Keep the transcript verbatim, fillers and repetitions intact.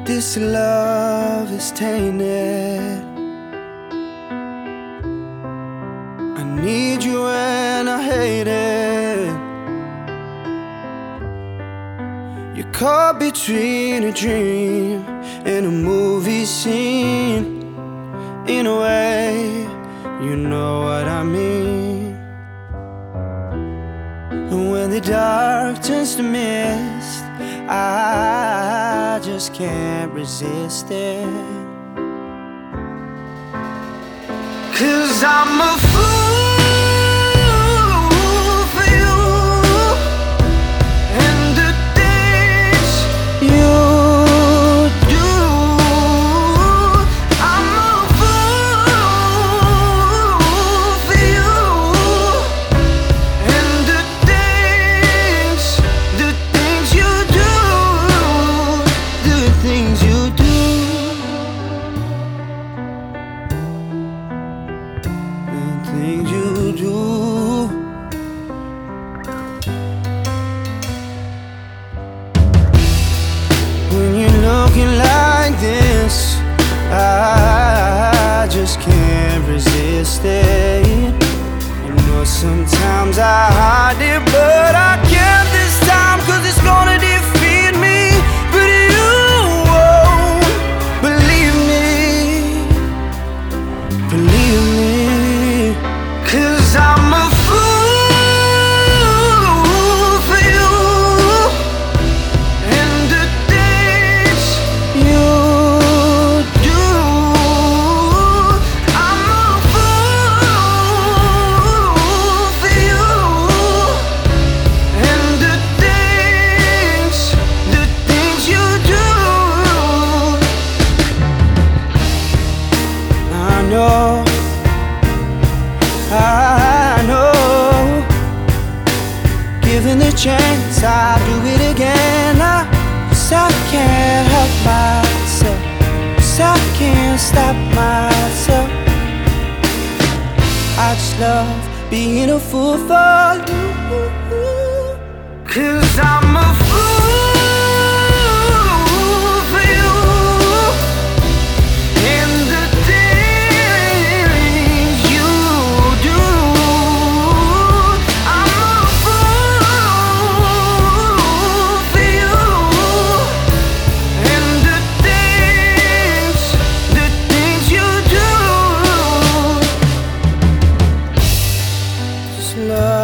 This love is tainted. I need you and I hate it. You're caught between a dream and a movie scene. In a way, you know what I mean. And when the dark turns to mist, I just can't resist it. 'Cause I'm a fool for you and the things you do. I'm a fool for you and the things, the things you do, the things you do. Things you do. When you're looking like this, I just can't resist it. You know sometimes I hide it, but I can't this time, 'cause it's gonna defeat me. But you won't believe me, believe me. 'Cause I'm a fool for you and the things you do. I'm a fool for you and the things, the things you do. I know, I know, given the chance, I'll do it again. I, 'cause I can't help myself, 'cause I can't stop myself. I just love being a fool for you. 'Cause I'm a fool for you and the things you do. I'm a fool for you and the things, the things you do. Just love.